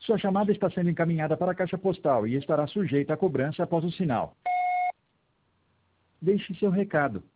Sua chamada está sendo encaminhada para a caixa postal e estará sujeita a cobrança após o sinal. Deixe seu recado.